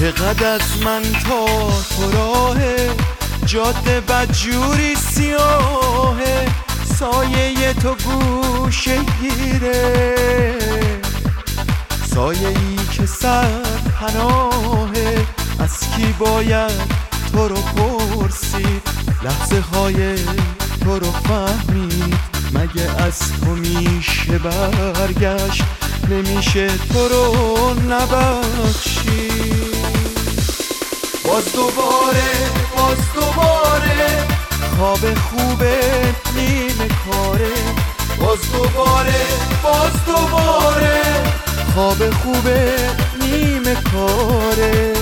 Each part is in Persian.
چقدر از من تا تو راهه، جاده بدجوری سیاهه، سایه تو گوشه گیره، سایه ای که سر پناهه. از کی باید تو رو پرسید، لحظه های تو رو فهمید، مگه از تو میشه برگشت، نمیشه تو رو نبخشید. باز دوباره خواب خوبه نیمه کاره، باز دوباره خواب خوبه نیمه کاره.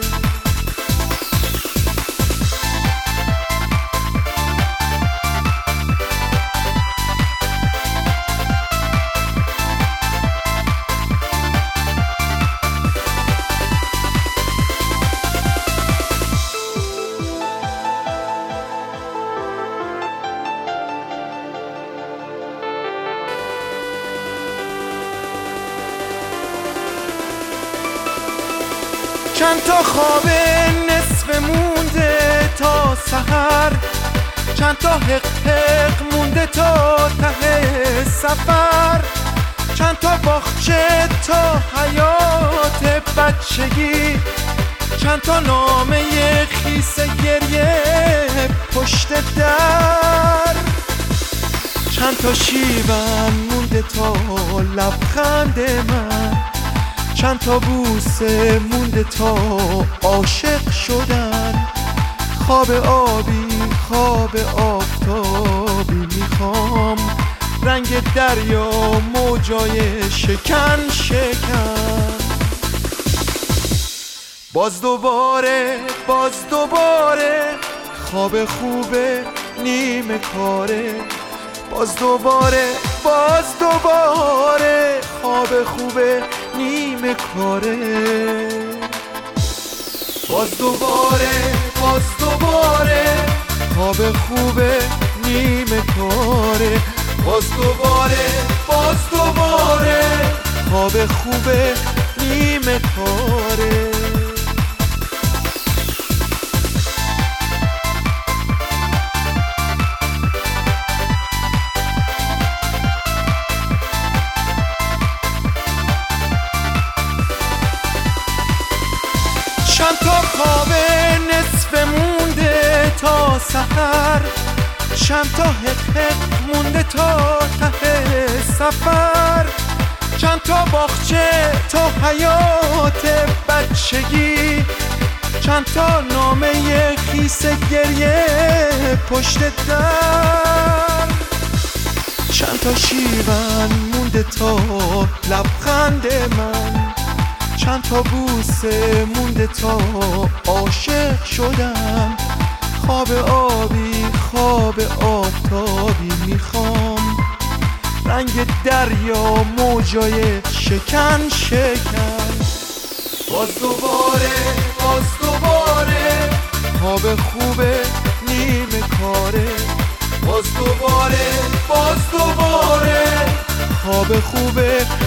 چند تا خواب نصف مونده تا سحر، چند تا حق مونده تا ته سفر، چند تا باغچه تا حیات بچگی، چند تا نامه خیس گریه پشت در، چند تا شیون مونده تا لبخند من، چند تا بوسه مونده تا عاشق شدن. خواب آبی خواب آفتابی میخوام، رنگ دریا موجای شکن شکن. باز دوباره خواب خوبه نیمه کاره، باز دوباره خواب خوبه نیمه کاره. باز دوباره خواب خوبه نیمه کاره، باز دوباره خواب خوبه نیمه کاره. چند تا خواب نصف مونده تا سحر، چند تا حق مونده تا ته سفر، چند تا باغچه تا حیات بچگی، چند تا نامه خیس گریه پشت در، چند تا شیون مونده تا لبخند من، چند تا بوسه مونده تا عاشق شدم. خواب آبی خواب آفتابی میخوام، رنگ دریا موجای شکن شکن. باز دوباره خواب خوبه نیمه کاره، باز دوباره خواب خوبه